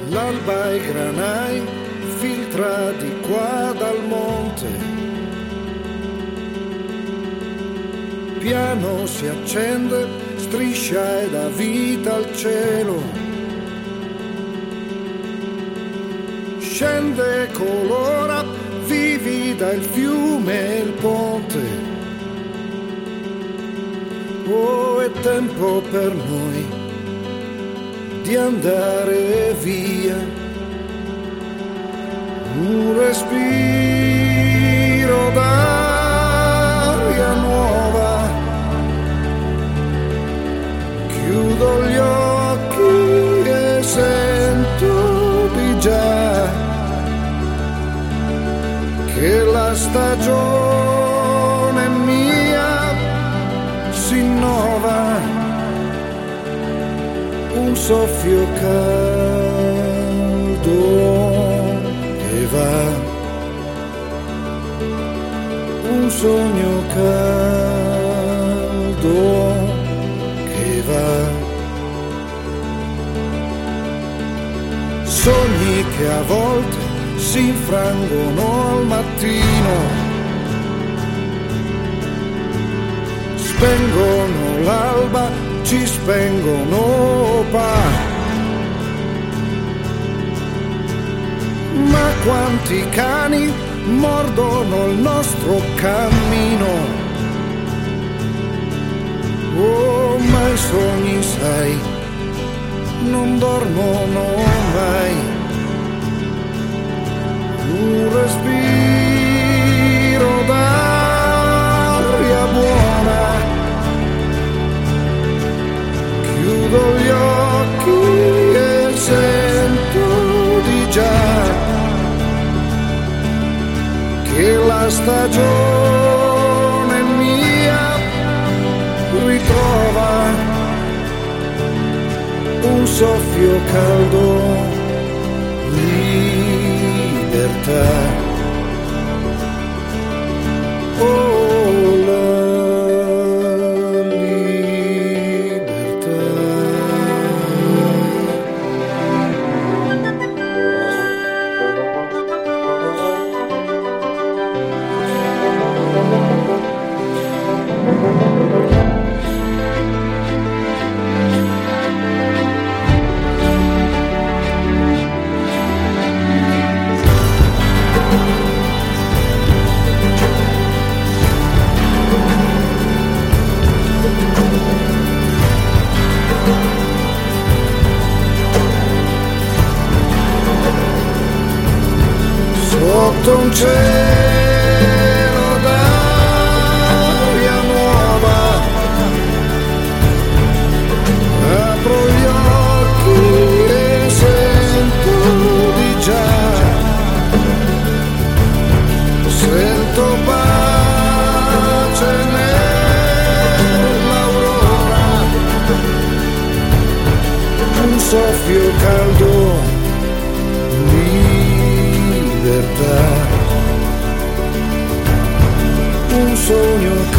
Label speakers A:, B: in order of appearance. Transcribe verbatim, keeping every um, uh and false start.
A: L'alba ai granai filtra di qua dal monte, piano si accende, striscia e dà vita al cielo, scende e colora, vivida il fiume e il ponte. Oh, è tempo per noi di andare via, un respiro d'aria nuova, chiudo gli occhi e sento di già che la stagione mia si innova, un soffio caldo che va, un sogno caldo che va, sogni che a volte si infrangono al mattino, spengono l'alba, ci spengono pa. Ma quanti cani mordono il nostro cammino, oh, ma i sogni sai non dormono mai, un respiro d'aria buona, chiudo gli occhi e sento di già che la stagione mia ritrova un soffio caldo, libertà. Oh, la sotto un cielo d'aria nuova, apro gli occhi e sento di già, sento pace nell'aurora, un soffio caldo, libertà, un sogno